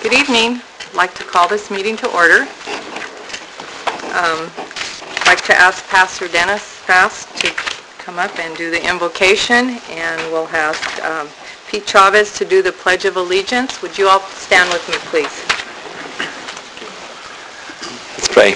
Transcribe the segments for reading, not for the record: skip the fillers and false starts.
Good evening. I'd like to call this meeting to order. I'd like to ask Pastor Dennis Fast to come up and do the invocation, and we'll ask Pete Chavez to do the Pledge of Allegiance. Would you all stand with me, please? Let's pray.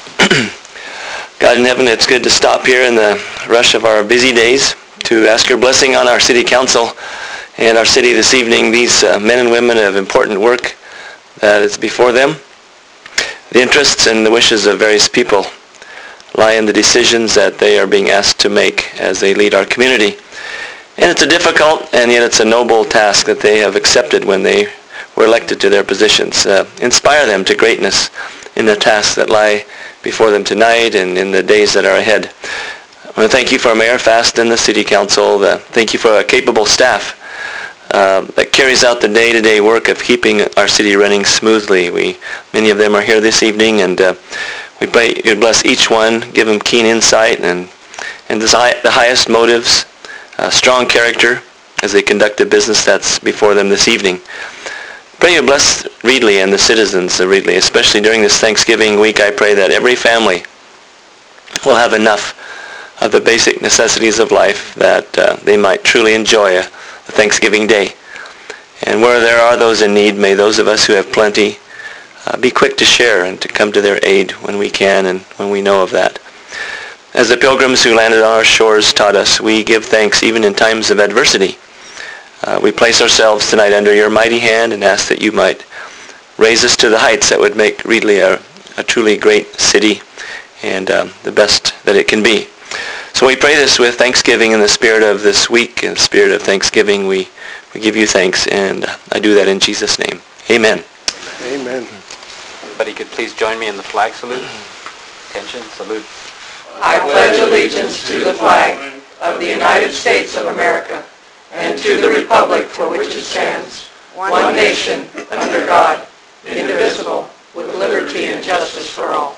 God in heaven, it's good to stop here in the rush of our busy days to ask your blessing on our city council and our city this evening. These men and women have important work that is before them. The interests and the wishes of various people lie in the decisions that they are being asked to make as they lead our community. And it's a difficult and yet it's a noble task that they have accepted when they were elected to their positions. Inspire them to greatness in the tasks that lie before them tonight and in the days that are ahead. I want to thank you for Mayor Fast and the City Council. Thank you for a capable staff that carries out the day-to-day work of keeping our city running smoothly. Many of them are here this evening, and we pray you bless each one, give them keen insight and the highest motives, strong character as they conduct the business that's before them this evening. Pray you bless Reedley and the citizens of Reedley, especially during this Thanksgiving week. I pray that every family will have enough of the basic necessities of life that they might truly enjoy the Thanksgiving day. And where there are those in need, may those of us who have plenty be quick to share and to come to their aid when we can and when we know of that. As the pilgrims who landed on our shores taught us, we give thanks even in times of adversity. We place ourselves tonight under your mighty hand and ask that you might raise us to the heights that would make Reedley a truly great city and the best that it can be. So we pray this with thanksgiving in the spirit of this week. In the spirit of thanksgiving, we give you thanks, and I do that in Jesus' name. Amen. Amen. Everybody could please join me in the flag salute. Attention, salute. I pledge allegiance to the flag of the United States of America and to the republic for which it stands, one nation, under God, indivisible, with liberty and justice for all.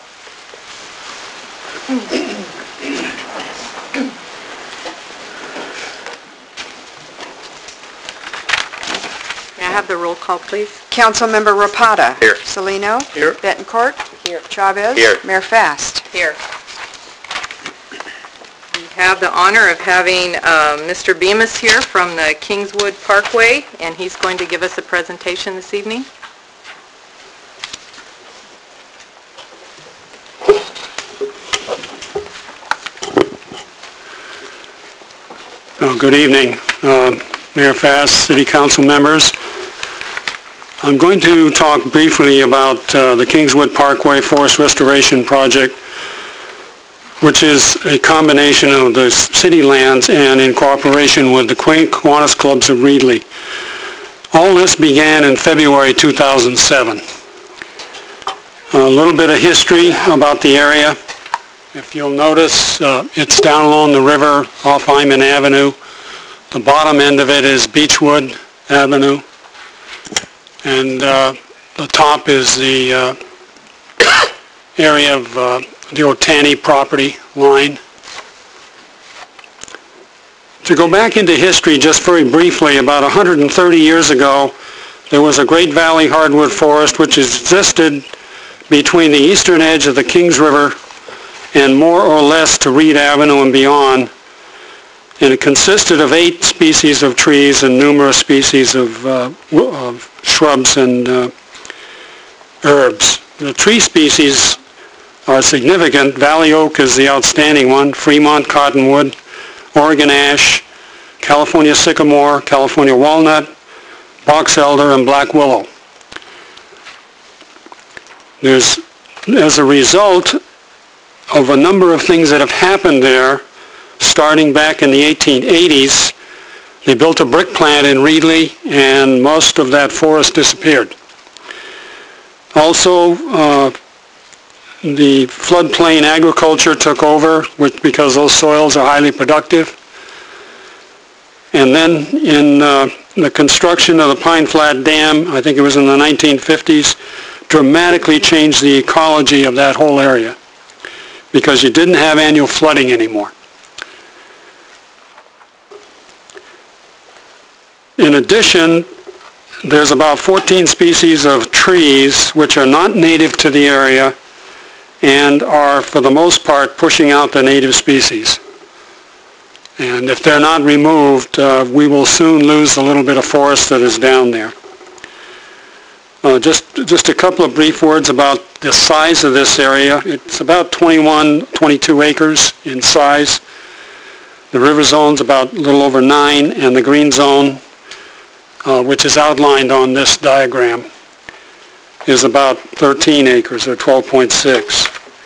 May I have the roll call, please? Councilmember Rapata. Here. Salino. Here. Betancourt. Here. Chavez. Here. Mayor Fast. Here. We have the honor of having Mr. Bemis here from the Kingswood Parkway, and he's going to give us a presentation this evening. Good evening, Mayor Fast, City Council members. I'm going to talk briefly about the Kingswood Parkway Forest Restoration Project, which is a combination of the city lands and in cooperation with the Kiwanis Clubs of Reedley. All this began in February 2007. A little bit of history about the area. If you'll notice, it's down along the river off Hyman Avenue. The bottom end of it is Beechwood Avenue. And the top is the area of the Otani property line. To go back into history just very briefly, about 130 years ago, there was a Great Valley hardwood forest which existed between the eastern edge of the Kings River and more or less to Reed Avenue and beyond. And it consisted of 8 species of trees and numerous species of shrubs and herbs. The tree species are significant. Valley oak is the outstanding one, Fremont cottonwood, Oregon ash, California sycamore, California walnut, box elder, and black willow. There's, as a result of a number of things that have happened there, starting back in the 1880s, they built a brick plant in Reedley, and most of that forest disappeared. Also, the floodplain agriculture took over because those soils are highly productive. And then in the construction of the Pine Flat Dam, I think it was in the 1950s, dramatically changed the ecology of that whole area because you didn't have annual flooding anymore. In addition, there's about 14 species of trees which are not native to the area and are, for the most part, pushing out the native species. And if they're not removed, we will soon lose the little bit of forest that is down there. Just a couple of brief words about the size of this area. It's about 22 acres in size. The river zone's about a little over 9, and the green zone, which is outlined on this diagram, is about 13 acres, or 12.6.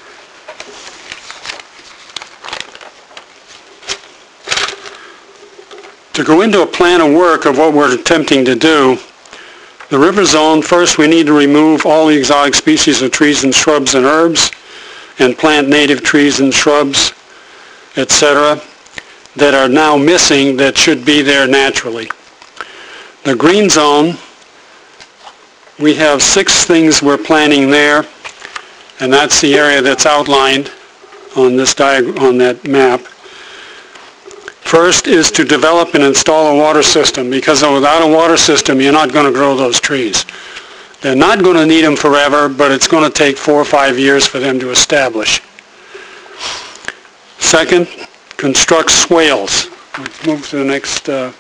To go into a plan of work of what we're attempting to do, the river zone, first we need to remove all the exotic species of trees and shrubs and herbs and plant native trees and shrubs, etc., that are now missing that should be there naturally. The green zone, we have 6 things we're planning there, and that's the area that's outlined on this on that map. First is to develop and install a water system, because without a water system, you're not going to grow those trees. They're not going to need them forever, but it's going to take 4 or 5 years for them to establish. Second, construct swales. Let's move to the next.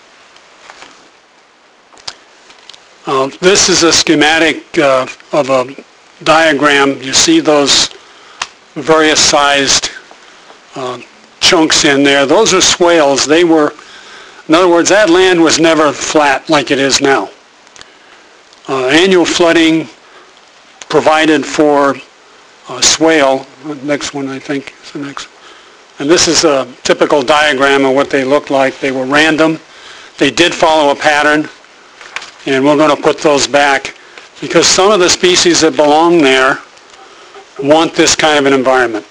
This is a schematic of a diagram. You see those various sized chunks in there. Those are swales. They were, in other words, that land was never flat like it is now. Annual flooding provided for swale. Next one, I think, is the next. And this is a typical diagram of what they looked like. They were random. They did follow a pattern, and we're going to put those back because some of the species that belong there want this kind of an environment.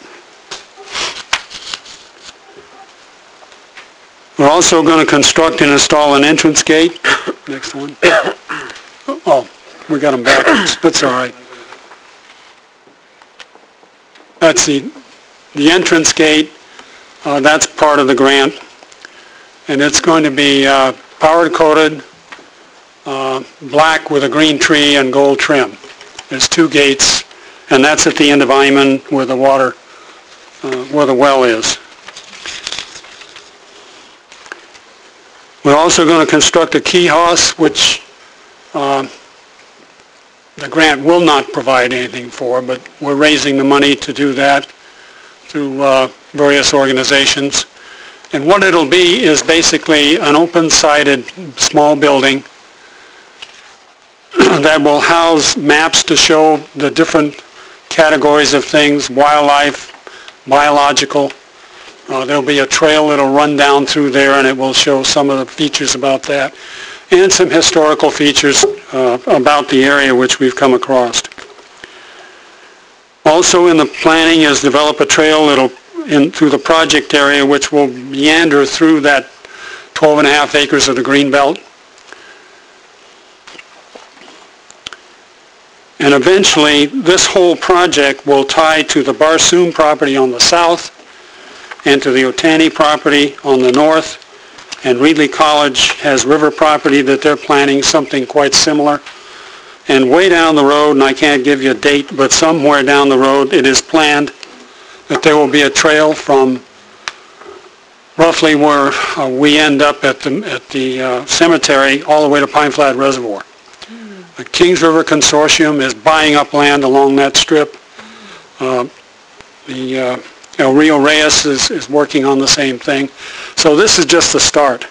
We're also going to construct and install an entrance gate. Next one. Oh, we got them backwards. That's all right. That's the entrance gate. That's part of the grant. And it's going to be powder coated, black with a green tree and gold trim. There's 2 gates, and that's at the end of Iman where the water, where the well is. We're also going to construct a key house, which the grant will not provide anything for, but we're raising the money to do that through various organizations. And what it'll be is basically an open-sided small building that will house maps to show the different categories of things, wildlife, biological. There'll be a trail that'll run down through there, and it will show some of the features about that, and some historical features about the area which we've come across. Also in the planning is develop a trail through the project area which will meander through that 12.5 acres of the green belt. And eventually this whole project will tie to the Barsoom property on the south and to the Otani property on the north. And Reedley College has river property that they're planning something quite similar. And way down the road, and I can't give you a date, but somewhere down the road it is planned that there will be a trail from roughly where we end up at the cemetery all the way to Pine Flat Reservoir. The Kings River Consortium is buying up land along that strip. El Rio Reyes is working on the same thing. So this is just the start.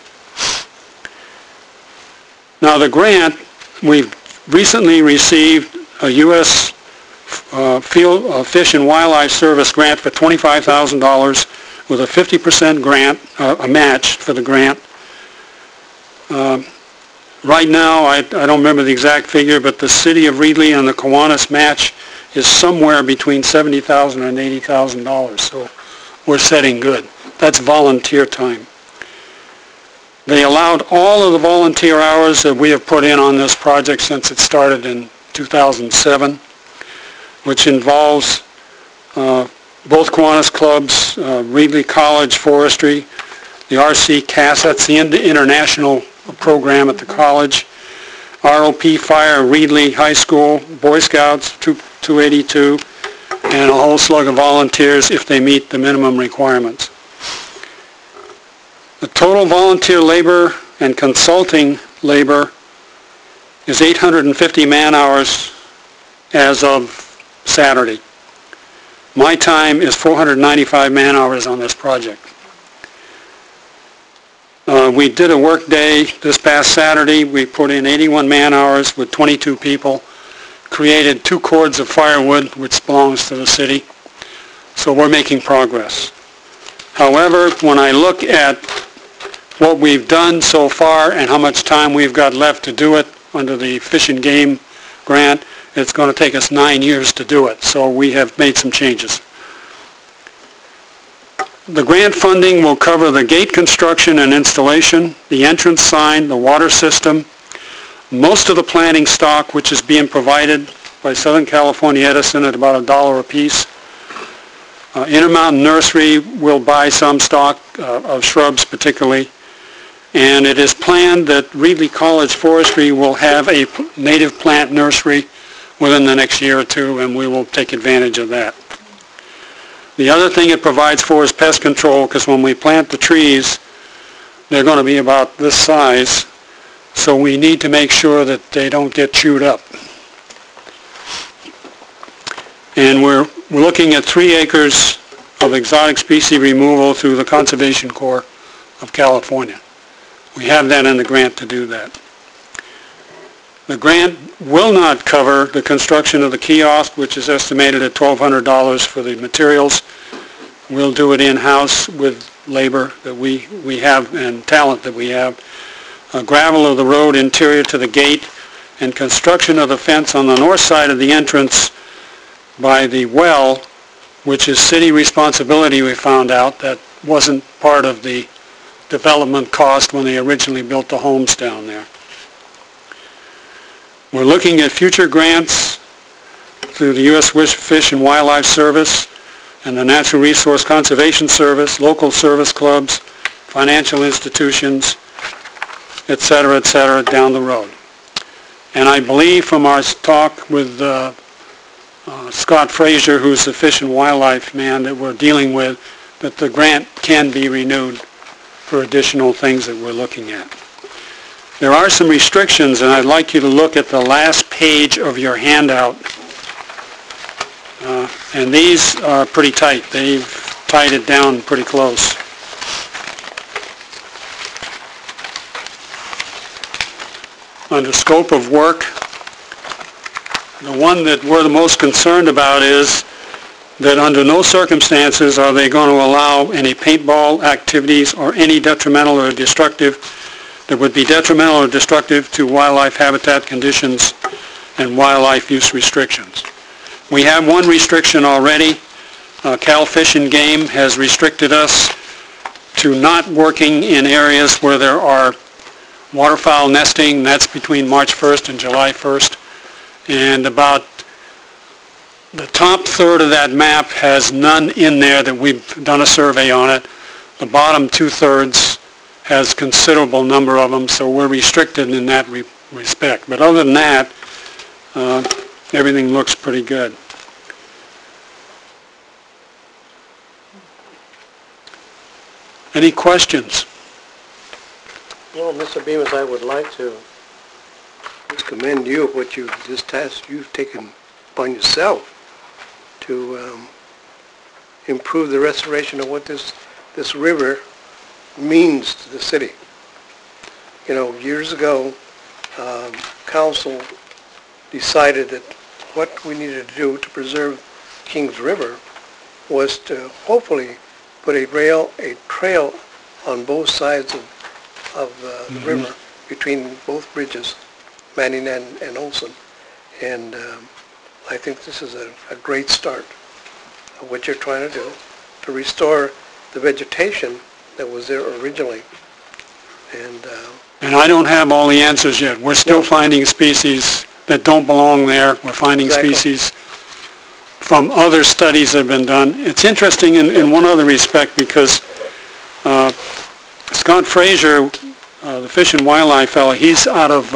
Now the grant, we've recently received a U.S. Fish and Wildlife Service grant for $25,000 with a 50% grant, a match for the grant. Right now, I don't remember the exact figure, but the city of Reedley and the Kiwanis match is somewhere between $70,000 and $80,000. So we're setting good. That's volunteer time. They allowed all of the volunteer hours that we have put in on this project since it started in 2007, which involves both Kiwanis clubs, Reedley College Forestry, the RC CAS, that's the international program at the college, ROP Fire, Reedley High School, Boy Scouts, 282, and a whole slug of volunteers if they meet the minimum requirements. The total volunteer labor and consulting labor is 850 man-hours as of Saturday. My time is 495 man-hours on this project. We did a work day this past Saturday. We put in 81 man-hours with 22 people, created 2 cords of firewood, which belongs to the city. So we're making progress. However, when I look at what we've done so far and how much time we've got left to do it under the Fish and Game grant, it's going to take us 9 years to do it. So we have made some changes. The grant funding will cover the gate construction and installation, the entrance sign, the water system, most of the planting stock, which is being provided by Southern California Edison at about $1 a piece. Intermountain Nursery will buy some stock of shrubs particularly. And it is planned that Reedley College Forestry will have a native plant nursery within the next year or two, and we will take advantage of that. The other thing it provides for is pest control, because when we plant the trees, they're going to be about this size, so we need to make sure that they don't get chewed up. And we're looking at 3 acres of exotic species removal through the Conservation Corps of California. We have that in the grant to do that. The grant will not cover the construction of the kiosk, which is estimated at $1,200 for the materials. We'll do it in-house with labor that we have and talent that we have. Gravel of the road interior to the gate and construction of the fence on the north side of the entrance by the well, which is city responsibility, we found out. That wasn't part of the development cost when they originally built the homes down there. We're looking at future grants through the U.S. Fish and Wildlife Service and the Natural Resource Conservation Service, local service clubs, financial institutions, et cetera, down the road. And I believe from our talk with Scott Frazier, who's the Fish and Wildlife man that we're dealing with, that the grant can be renewed for additional things that we're looking at. There are some restrictions, and I'd like you to look at the last page of your handout. And these are pretty tight. They've tied it down pretty close. Under scope of work, the one that we're the most concerned about is that under no circumstances are they going to allow any paintball activities or any detrimental or destructive that would be detrimental or destructive to wildlife habitat conditions and wildlife use restrictions. We have one restriction already. Cal Fish and Game has restricted us to not working in areas where there are waterfowl nesting. That's between March 1st and July 1st. And about the top third of that map has none in there that we've done a survey on it. The bottom 2/3 has considerable number of them, so we're restricted in that respect. But other than that, everything looks pretty good. Any questions? Well, Mr. Bemis, I would like to just commend you for what this task you've taken upon yourself to improve the restoration of what this river means to the city. You know, years ago, council decided that what we needed to do to preserve Kings River was to hopefully put a trail on both sides of the river between both bridges, Manning and Olson. And I think this is a great start of what you're trying to do to restore the vegetation that was there originally. And I don't have all the answers yet. We're still finding species that don't belong there. We're finding species from other studies that have been done. It's interesting in one other respect because Scott Frazier, the Fish and Wildlife fellow, he's out of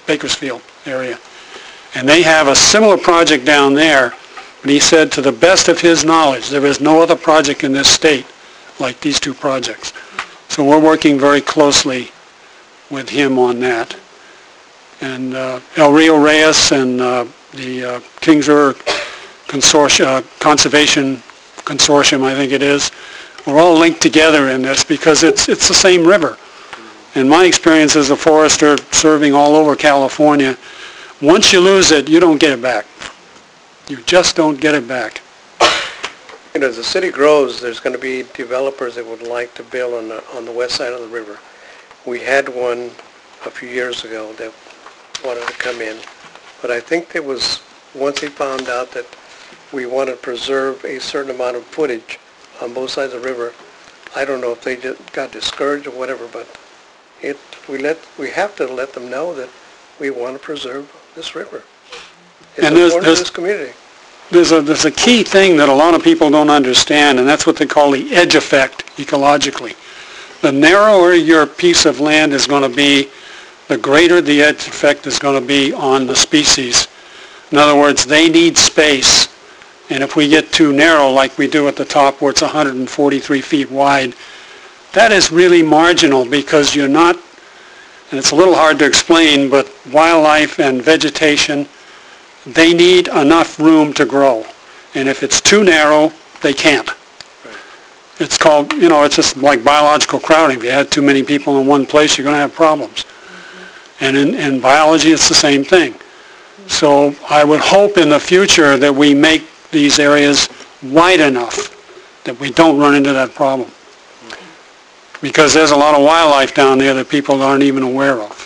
Bakersfield area. And they have a similar project down there, but he said to the best of his knowledge, there is no other project in this state like these two projects. So we're working very closely with him on that. And El Rio Reyes and the Kings River Conservation Consortium, I think it is, we're all linked together in this because it's the same river. In my experience as a forester serving all over California, once you lose it, you don't get it back. You just don't get it back. You know, as the city grows, there's going to be developers that would like to build on the west side of the river. We had one a few years ago that wanted to come in, but I think there was, once they found out that we wanted to preserve a certain amount of footage on both sides of the river, I don't know if they just got discouraged or whatever, but we have to let them know that we want to preserve this river. It's And important to this community. There's a key thing that a lot of people don't understand, and that's what they call the edge effect ecologically. The narrower your piece of land is going to be, the greater the edge effect is going to be on the species. In other words, they need space, and if we get too narrow like we do at the top where it's 143 feet wide, that is really marginal because you're not, and it's a little hard to explain, but wildlife and vegetation, they need enough room to grow. And if it's too narrow, they can't. It's called, it's just like biological crowding. If you have too many people in one place, you're going to have problems. And in biology, it's the same thing. So I would hope in the future that we make these areas wide enough that we don't run into that problem. Because there's a lot of wildlife down there that people aren't even aware of.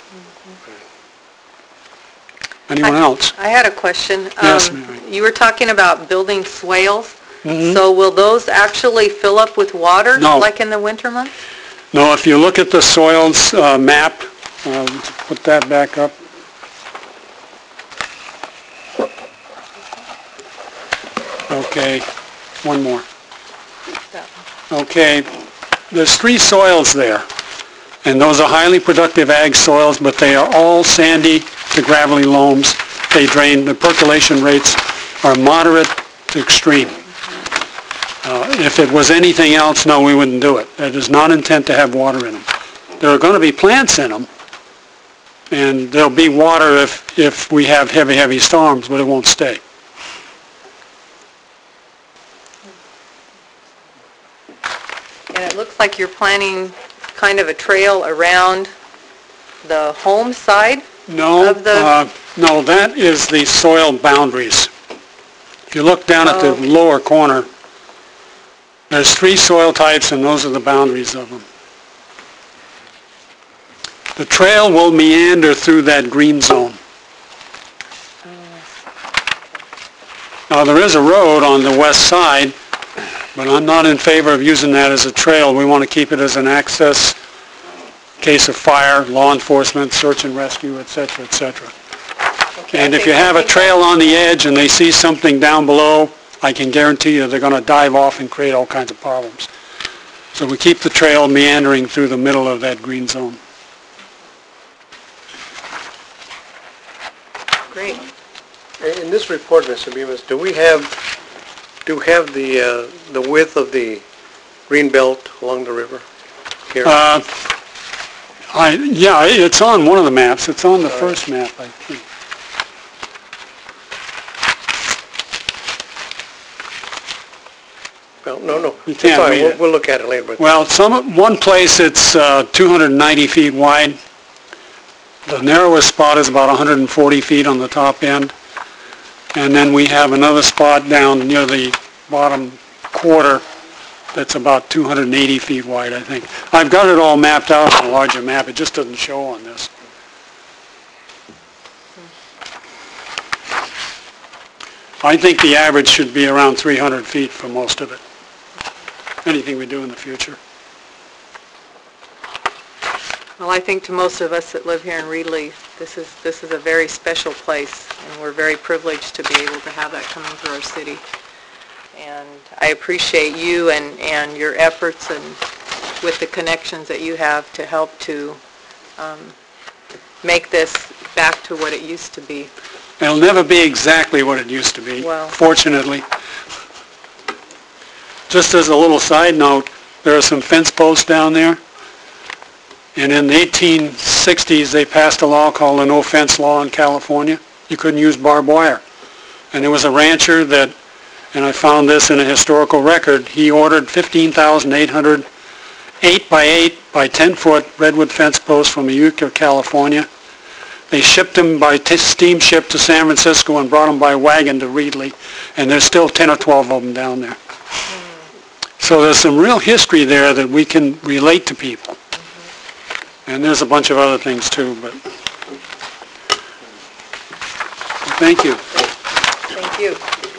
Anyone else? I had a question. Yes, Mary. You were talking about building swales. So will those actually fill up with water No. like in the winter months? No, if you look at the soils map, put that back up. Okay, one more. Okay, there's 3 soils there, and those are highly productive ag soils, but they are all sandy to gravelly loams. They drain, the percolation rates are moderate to extreme. If it was anything else, no, we wouldn't do it. It is not intent to have water in them. There are going to be plants in them, and there'll be water if we have heavy storms, but it won't stay. And it looks like you're planning kind of a trail around the home side? No, Of the- no, that is the soil boundaries. If you look down at the lower corner, there's 3 soil types, and those are the boundaries of them. The trail will meander through that green zone. Now, there is a road on the west side, but I'm not in favor of using that as a trail. We want to keep it as an access, case of fire, law enforcement, search and rescue, et cetera, et cetera. And if you have a trail on the edge and they see something down below, I can guarantee you they're going to dive off and create all kinds of problems. So we keep the trail meandering through the middle of that green zone. Great. In this report, Mr. Bemis, do we have the width of the green belt along the river here? Yeah, it's on one of the maps. It's on the first map, I think. Well, no. You can't Sorry, read it. we'll look at it later. But Well, one place it's 290 feet wide. The narrowest spot is about 140 feet on the top end. And then we have another spot down near the bottom quarter that's about 280 feet wide, I think. I've got it all mapped out on a larger map. It just doesn't show on this. I think the average should be around 300 feet for most of it. Anything we do in the future. Well, I think to most of us that live here in Reedley, this is a very special place, and we're very privileged to be able to have that coming through our city. And I appreciate you and your efforts and with the connections that you have to help to make this back to what it used to be. It'll never be exactly what it used to be, Well. fortunately. Just as a little side note, there are some fence posts down there. And in the 1860s, they passed a law called the no fence law in California. You couldn't use barbed wire. And there was a rancher that, and I found this in a historical record, he ordered 15,800 8 by 8 by 10 foot redwood fence posts from Eureka, California. They shipped them by steamship to San Francisco and brought them by wagon to Reedley. And there's still 10 or 12 of them down there. So there's some real history there that we can relate to people. And there's a bunch of other things too, but thank you. Thank you.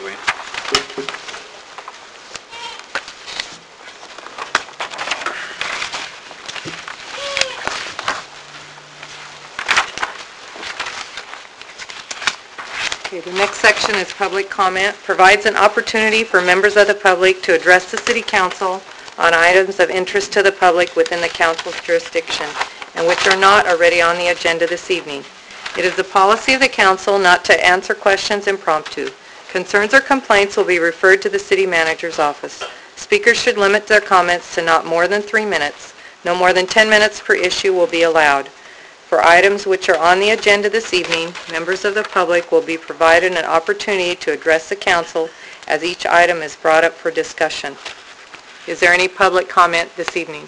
Okay, the next section is public comment. Provides an opportunity for members of the public to address the City Council on items of interest to the public within the Council's jurisdiction and which are not already on the agenda this evening. It is the policy of the Council not to answer questions impromptu. Concerns or complaints will be referred to the City Manager's office. Speakers should limit their comments to not more than 3 minutes. No more than 10 minutes per issue will be allowed. For items which are on the agenda this evening, members of the public will be provided an opportunity to address the Council as each item is brought up for discussion. Is there any public comment this evening?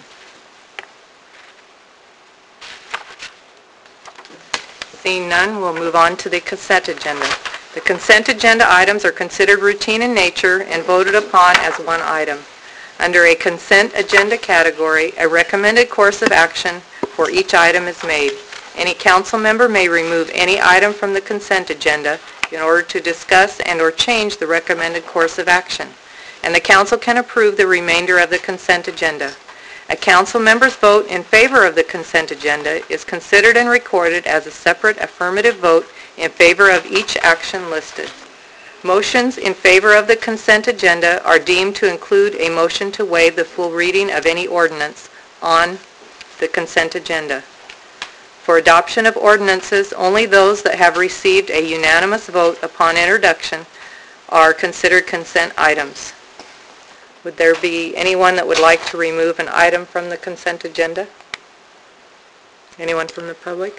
Seeing none, we'll move on to the consent agenda. The consent agenda items are considered routine in nature and voted upon as one item. Under a consent agenda category, a recommended course of action for each item is made. Any council member may remove any item from the consent agenda in order to discuss and/or change the recommended course of action, and the council can approve the remainder of the consent agenda. A council member's vote in favor of the consent agenda is considered and recorded as a separate affirmative vote in favor of each action listed. Motions in favor of the consent agenda are deemed to include a motion to waive the full reading of any ordinance on the consent agenda. For adoption of ordinances, only those that have received a unanimous vote upon introduction are considered consent items. Would there be anyone that would like to remove an item from the consent agenda? Anyone from the public?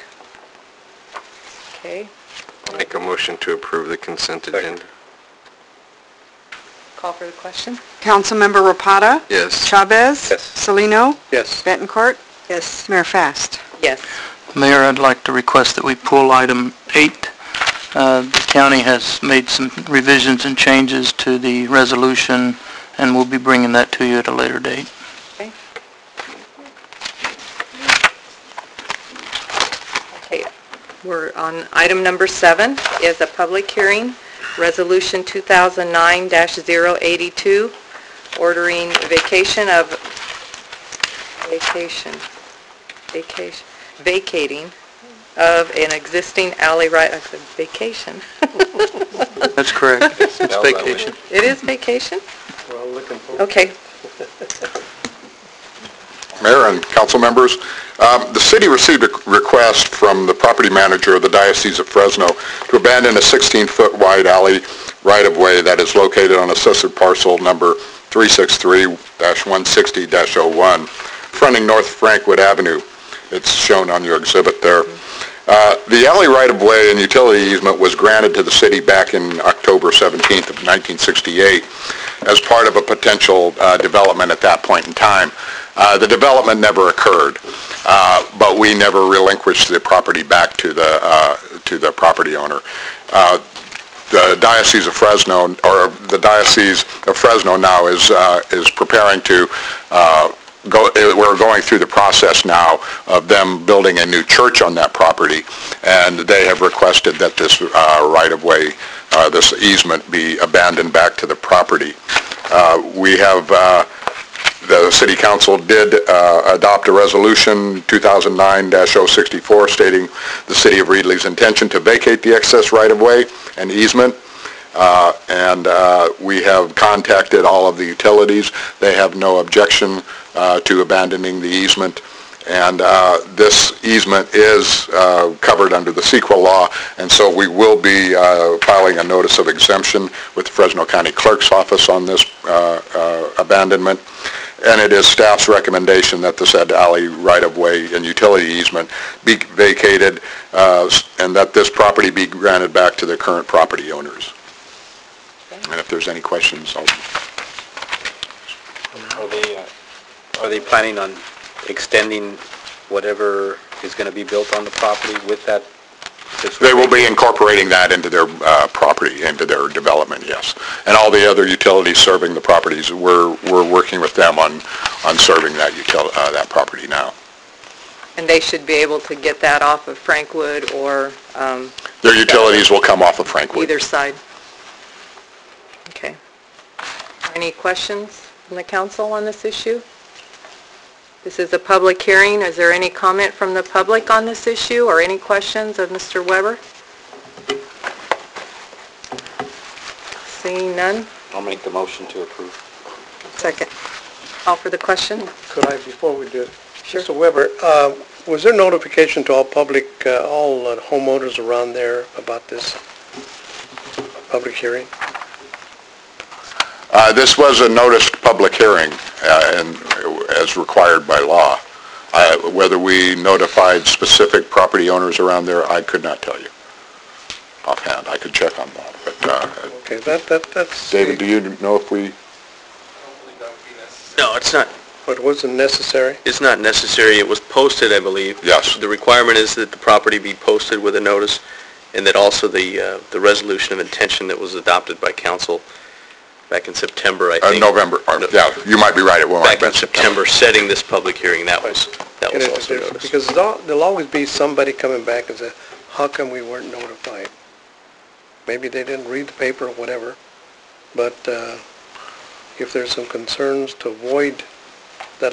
Okay. Make a motion to approve the consent agenda. Call for the question? Councilmember Rapata? Yes. Chavez? Yes. Salino? Yes. Betancourt? Yes. Mayor Fast? Yes. Mayor, I'd like to request that we pull item 8. The county has made some revisions and changes to the resolution, and we'll be bringing that to you at a later date. Okay. Okay. We're on item number 7 is a public hearing, Resolution 2009-082, ordering vacating of an existing alley right, I said vacation. That's correct. It's vacation. It is vacation? We're all looking forward. Okay. Mayor and council members, the city received a request from the property manager of the Diocese of Fresno to abandon a 16-foot wide alley right-of-way that is located on assessor parcel number 363-160-01, fronting North Frankwood Avenue. It's shown on your exhibit there. The alley right-of-way and utility easement was granted to the city back in October 17th of 1968 as part of a potential development at that point in time. The development never occurred, but we never relinquished the property back to the property owner. The Diocese of Fresno, or the Diocese of Fresno now is preparing to we're going through the process now of them building a new church on that property, and they have requested that this right-of-way, this easement, be abandoned back to the property. We have, the City Council did adopt a resolution 2009-064 stating the City of Reedley's intention to vacate the excess right-of-way and easement. We have contacted all of the utilities. They have no objection to abandoning the easement, And this easement is covered under the CEQA law, and so we will be filing a notice of exemption with the Fresno County Clerk's Office on this abandonment. And it is staff's recommendation that the said alley right-of-way and utility easement be vacated and that this property be granted back to the current property owners. And if there's any questions, Are they planning on extending whatever is going to be built on the property with that? they will be incorporating that into their property, into their development, yes. And all the other utilities serving the properties, we're working with them on serving that property now. And they should be able to get that off of Frankwood or... Their utilities will come off of Frankwood. Either side. Okay. Any questions from the council on this issue? This is a public hearing. Is there any comment from the public on this issue or any questions of Mr. Weber? Seeing none, I'll make the motion to approve. second. Call for the question. Could I, before we do it? Sure. Mr. Weber, was there notification to all public, all homeowners around there about this public hearing? This was a noticed public hearing, and as required by law. Whether we notified specific property owners around there, I could not tell you offhand. I could check on that. But Okay, that's... David, do you know if we? No, it's not. But it wasn't necessary? It's not necessary. It was posted, I believe. Yes. The requirement is that the property be posted with a notice, and that also the resolution of intention that was adopted by council back in September, I think. November. Yeah, you might be right. It won't Back in September, setting this public hearing. That was also noticed. Because there'll always be somebody coming back and say, how come we weren't notified? Maybe they didn't read the paper or whatever, but if there's some concerns to avoid that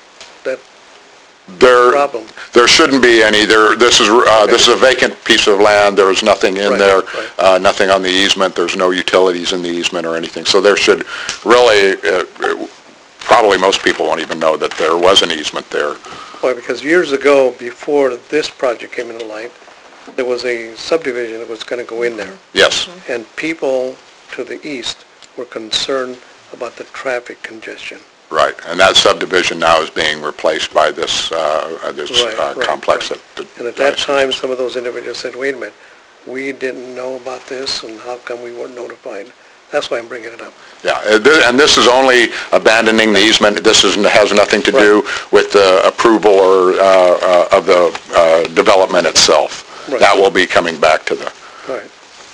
problem. There shouldn't be any. This is a vacant piece of land. There was nothing in there, nothing on the easement. There's no utilities in the easement or anything. So there should really, probably most people won't even know that there was an easement there. Why, because years ago, before this project came into light, there was a subdivision that was going to go in there. Yes. And people to the east were concerned about the traffic congestion. Right, and that subdivision now is being replaced by this complex. And at that time, some of those individuals said, wait a minute, we didn't know about this, and how come we weren't notified? That's why I'm bringing it up. Yeah, and this is only abandoning the easement. This has nothing to do with the approval or of the development itself. Right. That will be coming back to the... Right.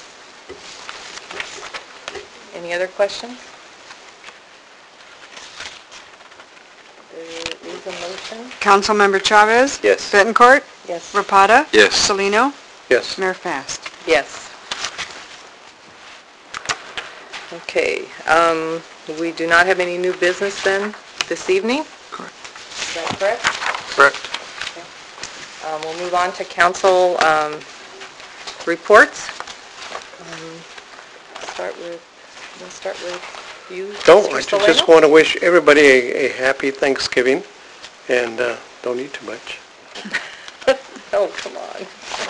Any other questions? There is a motion. Councilmember Chavez? Yes. Bettencourt? Yes. Rapada? Yes. Salino? Yes. Mayor Fast? Yes. Okay, we do not have any new business then this evening? Correct. Is that correct? Correct. We'll move on to council reports. We'll start with you, I Mr. just Solano. want to wish everybody a happy Thanksgiving, and don't eat too much. Oh, come on.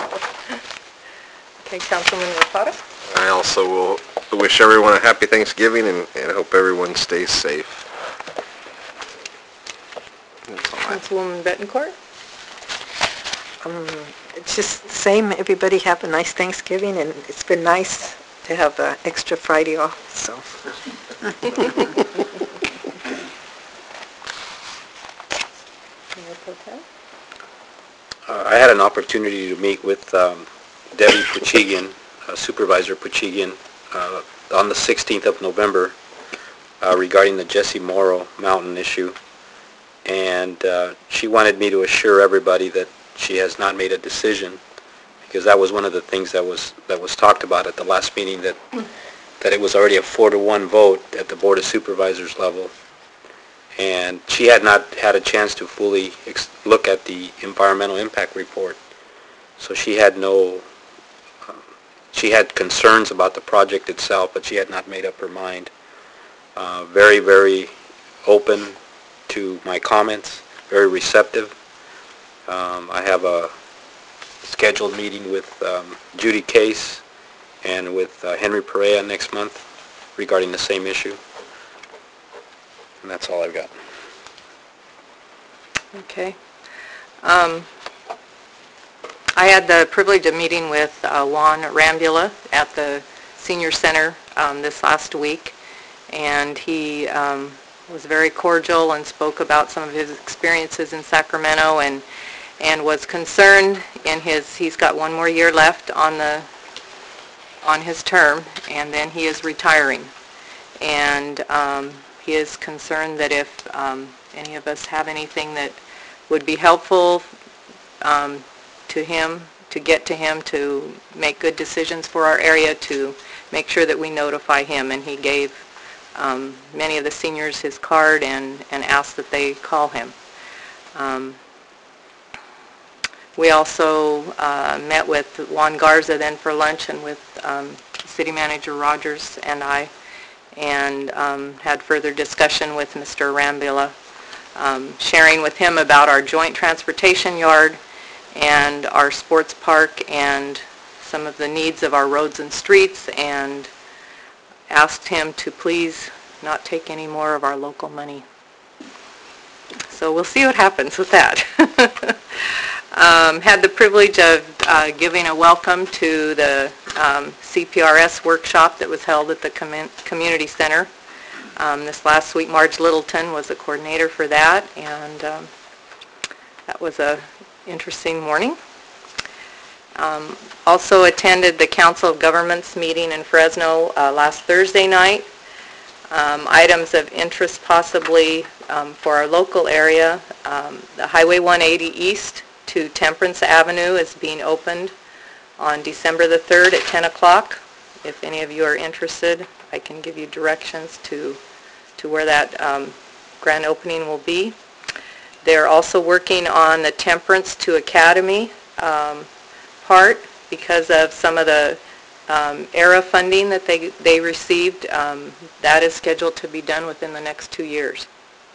Okay, Councilman Rapada? I also will wish everyone a happy Thanksgiving and hope everyone stays safe. That's all I have. Councilwoman Bettencourt? It's just the same. Everybody have a nice Thanksgiving, and it's been nice to have an extra Friday off, so. Mayor Pro Tem? I had an opportunity to meet with Debbie Puchigian, Supervisor Puchigian, on the 16th of November regarding the Jesse Morrow Mountain issue. And she wanted me to assure everybody that she has not made a decision, because that was one of the things that was talked about at the last meeting, that it was already a 4-1 vote at the Board of Supervisors level. And she had not had a chance to fully look at the environmental impact report. So she had she had concerns about the project itself, but she had not made up her mind. Very, very open to my comments, very receptive. I have a scheduled meeting with Judy Case and with Henry Perea next month regarding the same issue. And that's all I've got. Okay. I had the privilege of meeting with Juan Rambula at the Senior Center this last week, and he was very cordial and spoke about some of his experiences in Sacramento and was concerned he's got one more year left on his term, and then he is retiring. And he is concerned that if any of us have anything that would be helpful to him, to get to him, to make good decisions for our area, to make sure that we notify him. And he gave many of the seniors his card and asked that they call him. We also met with Juan Garza then for lunch, and with City Manager Rogers and I, and had further discussion with Mr. Rambula, sharing with him about our joint transportation yard and our sports park and some of the needs of our roads and streets, and asked him to please not take any more of our local money. So we'll see what happens with that. Had the privilege of giving a welcome to the CPRS workshop that was held at the community center this last week. Marge Littleton was the coordinator for that, and that was a interesting morning. Also attended the Council of Governments meeting in Fresno last Thursday night. Items of interest possibly for our local area, the Highway 180 East to Temperance Avenue is being opened on December the 3rd at 10 o'clock. If any of you are interested, I can give you directions to where that grand opening will be. They're also working on the Temperance to Academy part because of some of the ERA funding that they received. That is scheduled to be done within the next 2 years.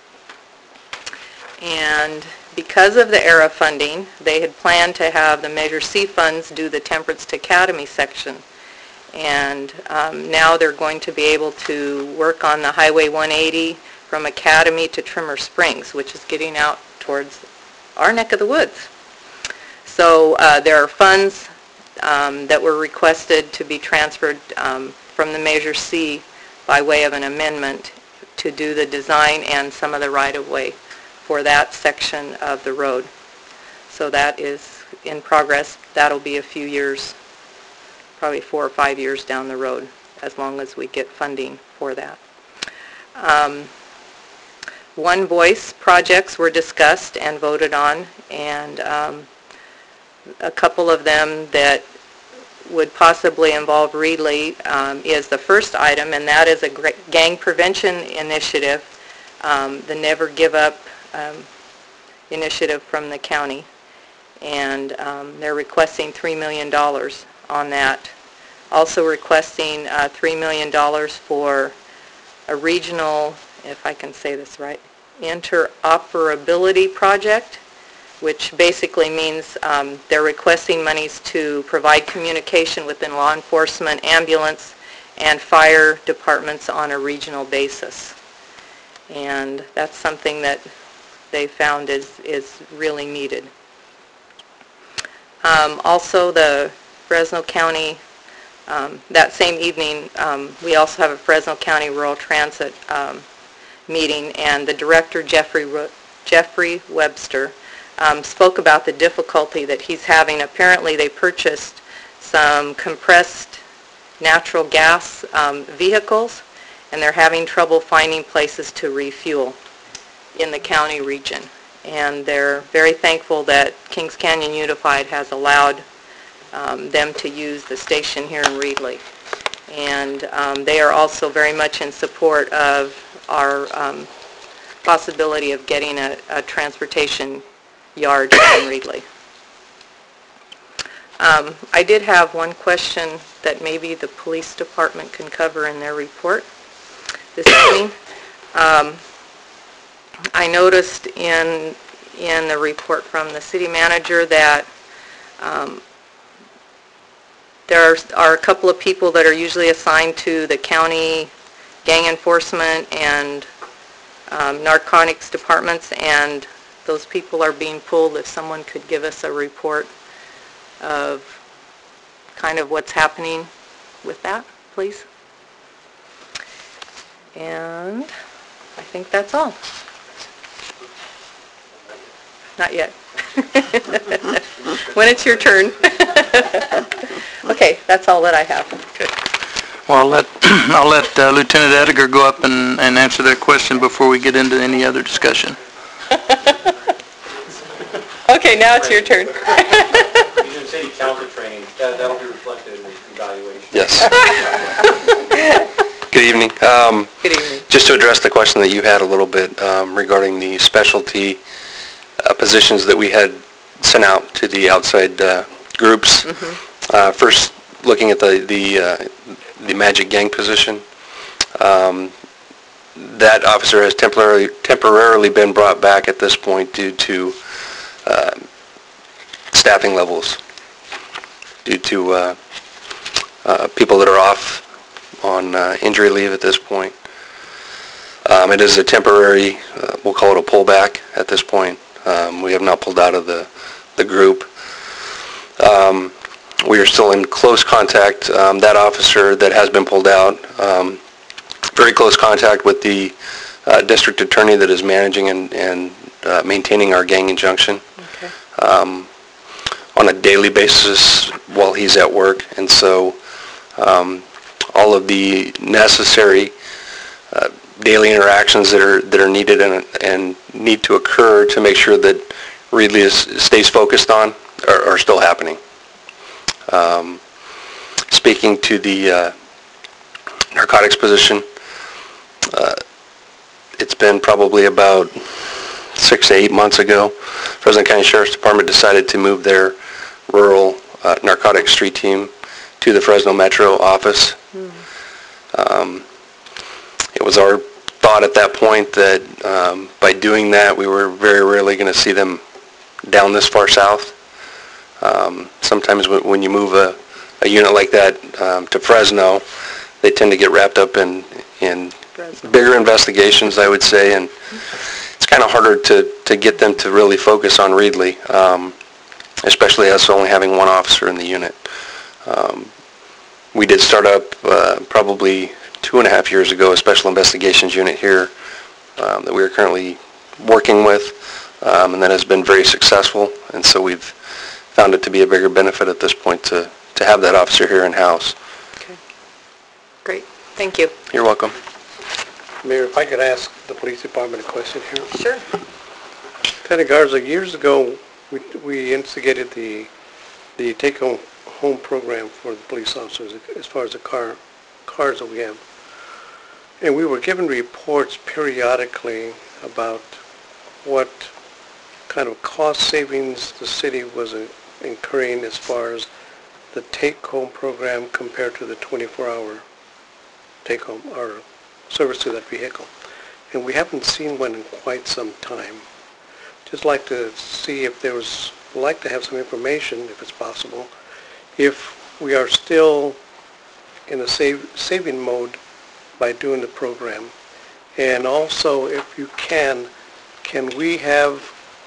And because of the ERA funding, they had planned to have the Measure C funds do the Temperance to Academy section. And now they're going to be able to work on the Highway 180 from Academy to Trimmer Springs, which is getting out towards our neck of the woods. So there are funds that were requested to be transferred from the Measure C by way of an amendment to do the design and some of the right-of-way for that section of the road. So that is in progress. That'll be a few years, probably 4 or 5 years down the road, as long as we get funding for that. One Voice projects were discussed and voted on, and a couple of them that would possibly involve Reedley is the first item, and that is a gang prevention initiative, the Never Give Up initiative from the county. And they're requesting $3 million on that. Also requesting $3 million for a regional, if I can say this right, interoperability project, which basically means they're requesting monies to provide communication within law enforcement, ambulance, and fire departments on a regional basis. And that's something that they found is really needed. Also, the Fresno County, that same evening, we also have a Fresno County Rural Transit meeting, and the director, Jeffrey Webster, spoke about the difficulty that he's having. Apparently, they purchased some compressed natural gas vehicles, and they're having trouble finding places to refuel in the county region. And they're very thankful that Kings Canyon Unified has allowed them to use the station here in Reedley. And they are also very much in support of our possibility of getting a transportation yard in Reedley. I did have one question that maybe the police department can cover in their report this evening. I noticed in in the report from the city manager that there are a couple of people that are usually assigned to the county gang enforcement and narcotics departments, and those people are being pulled. If someone could give us a report of kind of what's happening with that, please. And I think that's all. Not yet. When it's your turn. Okay, that's all that I have. Okay. Well, I'll let Lieutenant Ettinger go up and answer that question before we get into any other discussion. Okay, now it's your turn. He's in city council training. That'll be reflected in the evaluation. Yes. Good evening. Good evening. Just to address the question that you had a little bit regarding the specialty positions that we had sent out to the outside groups. First, looking at the Magic Gang position, that officer has temporarily been brought back at this point due to staffing levels, due to people that are off on injury leave at this point. It is a temporary, we'll call it a pullback at this point. We have not pulled out of the group. We are still in close contact. That officer that has been pulled out, very close contact with the district attorney that is managing and maintaining our gang injunction on a daily basis while he's at work. And so all of the necessary daily interactions that are needed and need to occur to make sure that Reedley stays focused on are still happening. Speaking to the narcotics position, it's been probably about 6 to 8 months ago, Fresno County Sheriff's Department decided to move their rural narcotics street team to the Fresno Metro office. It was our thought at that point that by doing that, we were very rarely going to see them down this far south. Sometimes when you move a unit like that to Fresno, they tend to get wrapped up in bigger investigations, I would say, and it's kind of harder to get them to really focus on Reedley, especially us only having one officer in the unit. We did start up probably 2.5 years ago a special investigations unit here that we are currently working with, and that has been very successful, and so we've found it to be a bigger benefit at this point to have that officer here in-house. Okay. Great. Thank you. You're welcome. Mayor, if I could ask the police department a question here. Sure. Lieutenant Garza, years ago, we instigated the take-home program for the police officers as far as the cars that we have. And we were given reports periodically about what kind of cost savings the city was incurring as far as the take-home program compared to the 24-hour take-home or service to that vehicle. And we haven't seen one in quite some time. Just like to see if there was, like to have some information, if it's possible, if we are still in a saving mode by doing the program. And also, if you can we have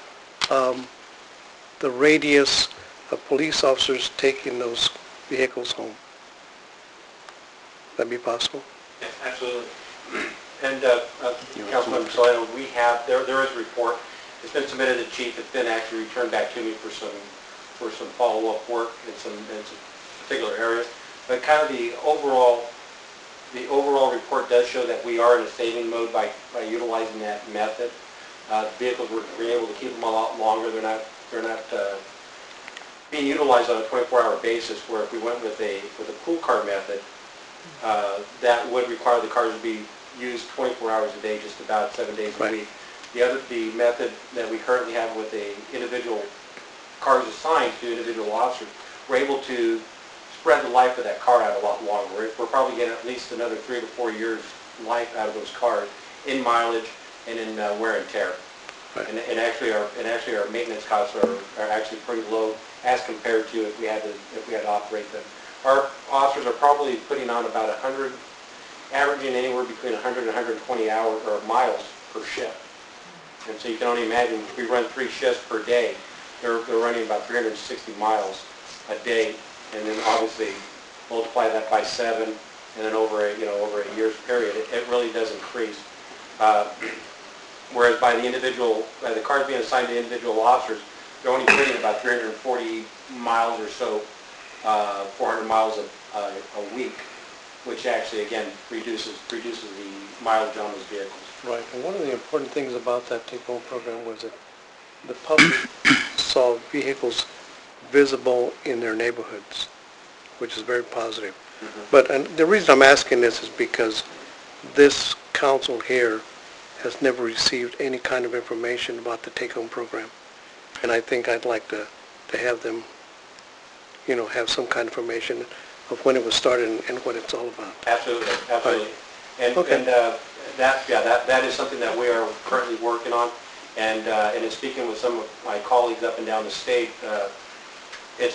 the radius of police officers taking those vehicles home? That'd be possible? Yes, absolutely. And Councilmember Salado, we have, there is a report. It's been submitted to the chief. It's been actually returned back to me for some follow-up work in some particular areas. But kind of the overall report does show that we are in a saving mode by utilizing that method. Vehicles, we're able to keep them a lot longer. They're not being utilized on a 24-hour basis, where if we went with a pool car method, that would require the cars to be used 24 hours a day, just about 7 days a week. The method that we currently have with the individual cars assigned to individual officers, we're able to spread the life of that car out a lot longer. We're probably getting at least another 3 to 4 years life out of those cars in mileage and in wear and tear. Right. And actually our maintenance costs are actually pretty low as compared to if we had to operate them. Our officers are probably putting on about 100, averaging anywhere between 100 and 120 hours or miles per shift. And so you can only imagine if we run 3 shifts per day, they're running about 360 miles a day, and then obviously multiply that by 7, and then over a year's period, it really does increase. Whereas by the cars being assigned to individual officers, they're only putting about 340 miles or so, 400 miles a week, which actually again reduces the mileage on those vehicles. Right, and one of the important things about that take-home program was that the public saw vehicles visible in their neighborhoods, which is very positive. But the reason I'm asking this is because this council here has never received any kind of information about the take-home program. And I think I'd like to have them, have some kind of information of when it was started and what it's all about. Absolutely, absolutely. And, Okay. and that is something that we are currently working on. And in speaking with some of my colleagues up and down the state, it's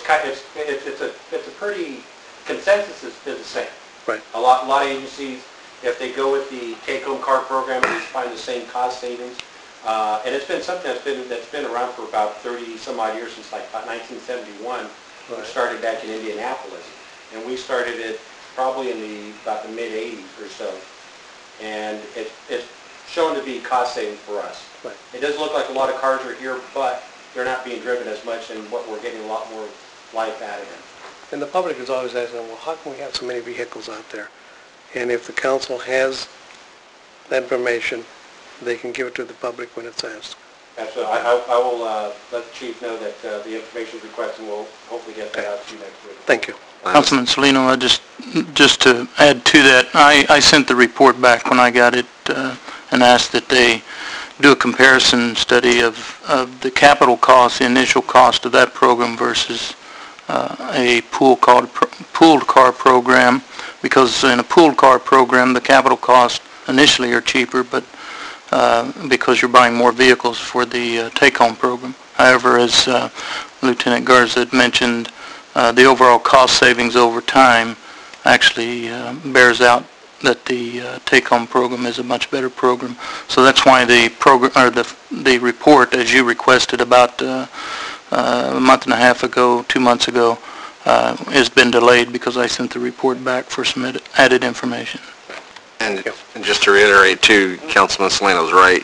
a pretty consensus is the same. Right. A lot of agencies, if they go with the take-home car program, they find the same cost savings. And it's been something that's been around for about 30 some odd years, since like about 1971. Right. It started back in Indianapolis, and we started it probably in about the mid '80s or so. And it's shown to be cost saving for us. Right. It does look like a lot of cars are here, but they're not being driven as much, and we're getting a lot more life out of them. And the public is always asking, well, how can we have so many vehicles out there? And if the council has that information, they can give it to the public when it's asked. Absolutely. I will let the chief know that the information is requested, and we'll hopefully get that out to you next week. Thank you. Councilman Salino, just to add to that, I sent the report back when I got it and asked that they do a comparison study of the capital cost, the initial cost of that program versus a pooled car program, because in a pooled car program, the capital costs initially are cheaper, but because you're buying more vehicles for the take-home program. However, as Lieutenant Garza had mentioned, the overall cost savings over time actually bears out that the take-home program is a much better program. So that's why the program, or the report, as you requested about a month and a half ago, 2 months ago, has been delayed because I sent the report back for some added information. And just to reiterate too, Councilman Salino's right.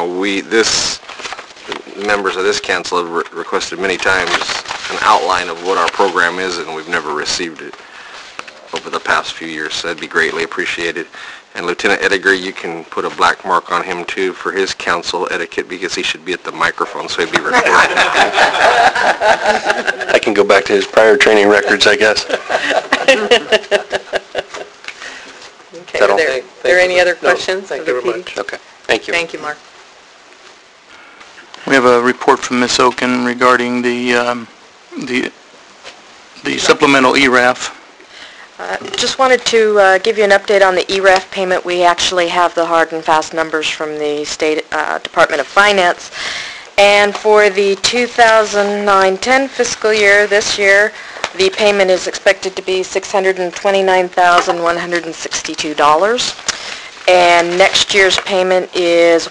Members of this council have requested many times an outline of what our program is, and we've never received it over the past few years. So that'd be greatly appreciated. And Lieutenant Edgar, you can put a black mark on him too for his council etiquette, because he should be at the microphone, so he'd be recorded. I can go back to his prior training records, I guess. Okay, are there any other questions? Thank you very much. Okay, thank you. Thank you, Mark. We have a report from Ms. Oken regarding the supplemental ERAF. Just wanted to give you an update on the ERAF payment. We actually have the hard and fast numbers from the State Department of Finance. And for the 2009-10 fiscal year, this year, the payment is expected to be $629,162. And next year's payment is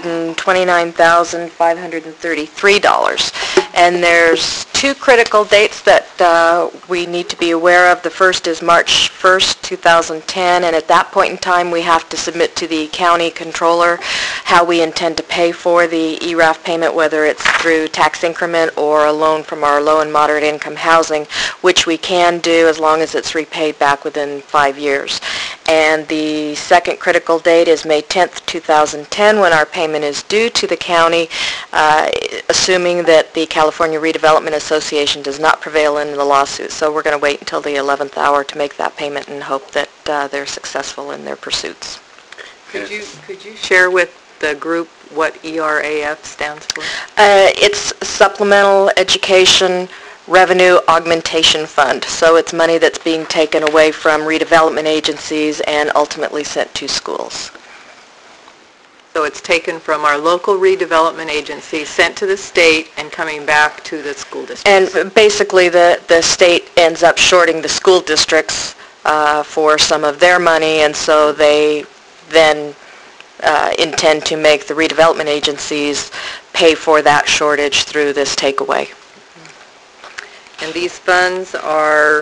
$129,533. And there's 2 critical dates that we need to be aware of. The first is March 1st, 2010, and at that point in time we have to submit to the county controller how we intend to pay for the ERAF payment, whether it's through tax increment or a loan from our low and moderate income housing, which we can do as long as it's repaid back within 5 years. And the second critical date is May 10th, 2010, when our payment is due to the county, assuming that the California Redevelopment Association does not prevail in the lawsuit. So we're going to wait until the 11th hour to make that payment and hope that they're successful in their pursuits. Could you share with the group what ERAF stands for? It's Supplemental Education Revenue Augmentation Fund. So it's money that's being taken away from redevelopment agencies and ultimately sent to schools. So it's taken from our local redevelopment agency, sent to the state, and coming back to the school district. And basically, the state ends up shorting the school districts for some of their money, and so they then intend to make the redevelopment agencies pay for that shortage through this takeaway. And these funds are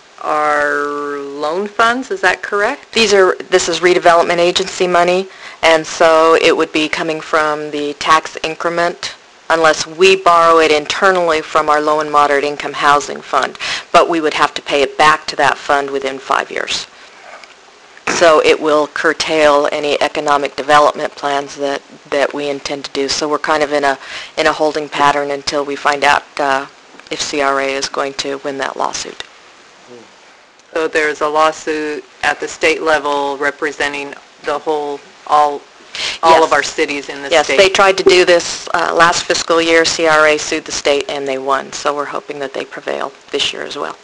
loan funds, is that correct? This is redevelopment agency money, and so it would be coming from the tax increment unless we borrow it internally from our low and moderate income housing fund, but we would have to pay it back to that fund within 5 years. So it will curtail any economic development plans that we intend to do. So we're kind of in a holding pattern until we find out if CRA is going to win that lawsuit. So there's a lawsuit at the state level representing the whole, all Yes. of our cities in the Yes, state? they tried to do this last fiscal year. CRA sued the state and they won. So we're hoping that they prevail this year as well.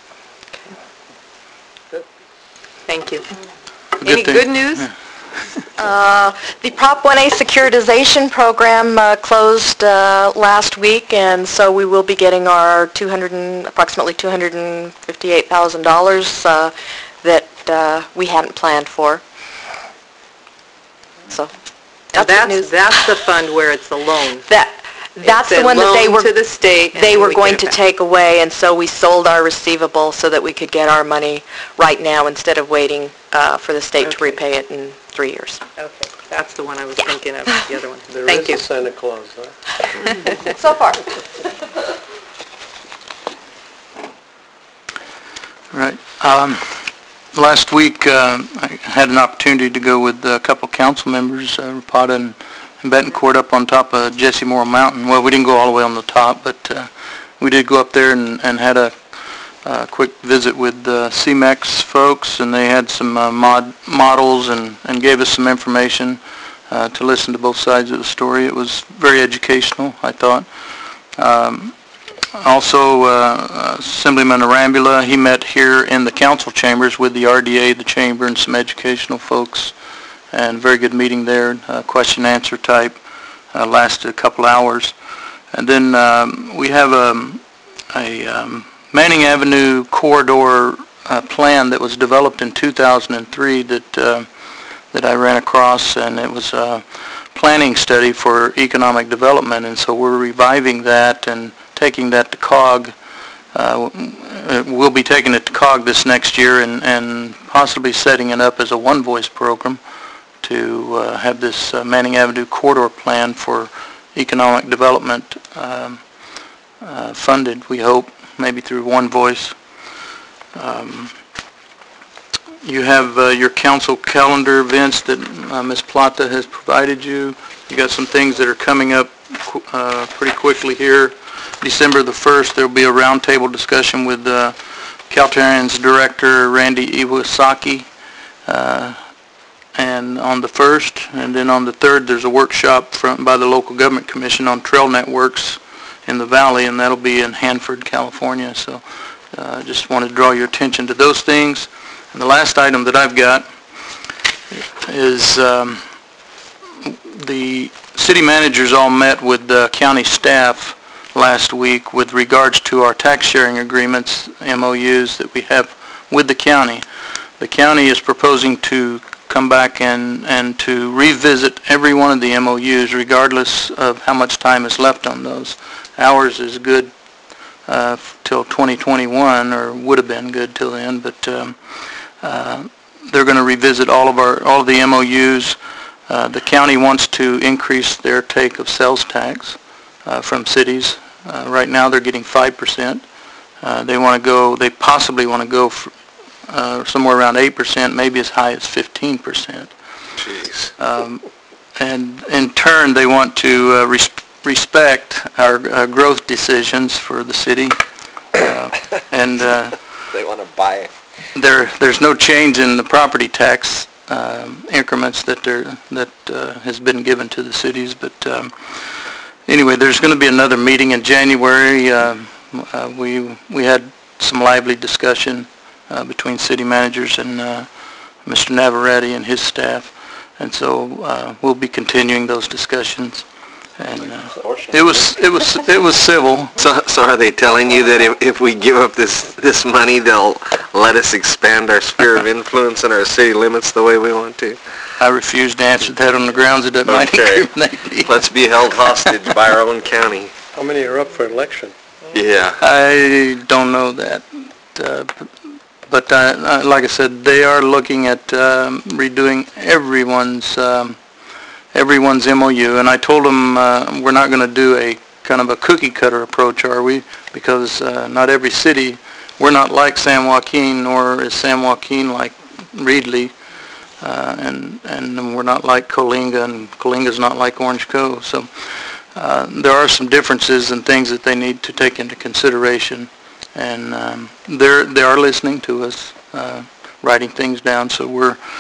Thank you. Good Any thing. good news? The Prop 1A securitization program closed last week, and so we will be getting our approximately $258,000 that we hadn't planned for. So Now that's good news. that's the fund where it's a loan. That's It's the one that a loan to the state. and they then were we going get to it back. take away, and so we sold our receivable so that we could get our money right now instead of waiting for the state to Okay. repay it in 3 years. Okay, that's the one I was thinking of, the other one. There Thank is a you. Santa Claus, huh? So far. Right. Last week, I had an opportunity to go with a couple council members, Rapata and Betancourt, up on top of Jesse Morrill Mountain. Well, we didn't go all the way on the top, but we did go up there and had a quick visit with CMEX folks, and they had some models and gave us some information to listen to both sides of the story. It was very educational, I thought. Also, Assemblyman Arambula, he met here in the council chambers with the RDA, the chamber, and some educational folks, and very good meeting there, question answer type, lasted a couple hours. And then we have a Manning Avenue corridor plan that was developed in 2003 that I ran across, and it was a planning study for economic development, and so we're reviving that and taking that to COG. We'll be taking it to COG this next year and possibly setting it up as a One Voice program to have this Manning Avenue corridor plan for economic development funded, we hope, maybe through One Voice. You have your council calendar events that Ms. Plata has provided you. You got some things that are coming up pretty quickly here. December the 1st, there will be a roundtable discussion with Caltrans Director Randy Iwasaki, and on the 1st, and then on the 3rd, there's a workshop by the Local Government Commission on trail networks in the valley, and that'll be in Hanford, California. So I just want to draw your attention to those things. And the last item that I've got is the city managers all met with the county staff last week with regards to our tax sharing agreements, MOUs that we have with the county. The county is proposing to come back and to revisit every one of the MOUs regardless of how much time is left on those. Ours is good till 2021, or would have been good till then, but they're going to revisit all of the MOUs. The county wants to increase their take of sales tax from cities. Right now they're getting 5%. They possibly want to go somewhere around 8%, maybe as high as 15%. Jeez. And in turn, they want to respect our growth decisions for the city. And They want to buy it. there's no change in the property tax increments that has been given to the cities. But anyway, there's going to be another meeting in January. We had some lively discussion between city managers and Mr. Navarrete and his staff. And so we'll be continuing those discussions. And it was civil. So are they telling you that if we give up this money, they'll let us expand our sphere of influence and our city limits the way we want to? I refuse to answer that on the grounds that might incriminate me. Let's be held hostage by our own county. How many are up for election? Yeah. I don't know that. But like I said, they are looking at redoing everyone's MOU, and I told them we're not going to do a kind of a cookie cutter approach, are we? Because not every city, we're not like San Joaquin, nor is San Joaquin like Reedley, and we're not like Coalinga, and Coalinga's not like Orange Cove. So there are some differences and things that they need to take into consideration, and they are listening to us, writing things down. So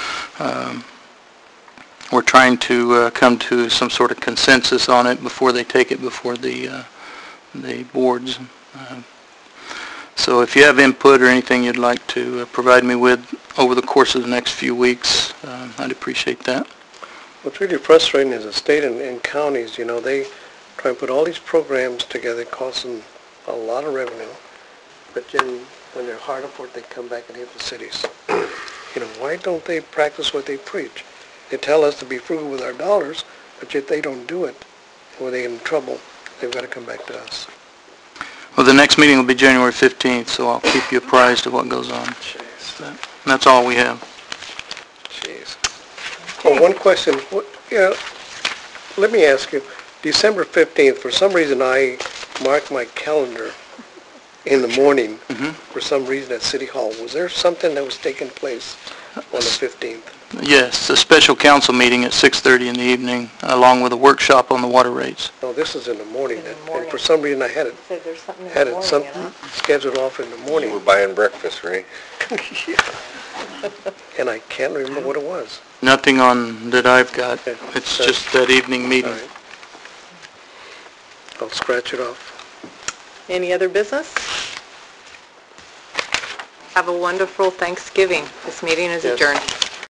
we're trying to come to some sort of consensus on it before they take it before the boards. So if you have input or anything you'd like to provide me with over the course of the next few weeks, I'd appreciate that. What's really frustrating is the state and counties, they try and put all these programs together, it costs them a lot of revenue, but then when they're hard up for it, they come back and hit the cities. Why don't they practice what they preach? They tell us to be frugal with our dollars, but yet they don't do it. When they get in trouble, they've got to come back to us. Well, the next meeting will be January 15th, so I'll keep you apprised of what goes on. That's all we have. Jeez. Oh, one question. Let me ask you. December 15th, for some reason I marked my calendar in the morning for some reason at City Hall. Was there something that was taking place on the 15th? Yes, a special council meeting at 6:30 in the evening, along with a workshop on the water rates. No, this is in the morning. And for some reason I had it scheduled off in the morning. You were buying breakfast, right? And I can't remember what it was. Nothing on that I've got. It's just that evening meeting. All right. I'll scratch it off. Any other business? Have a wonderful Thanksgiving. This meeting is adjourned.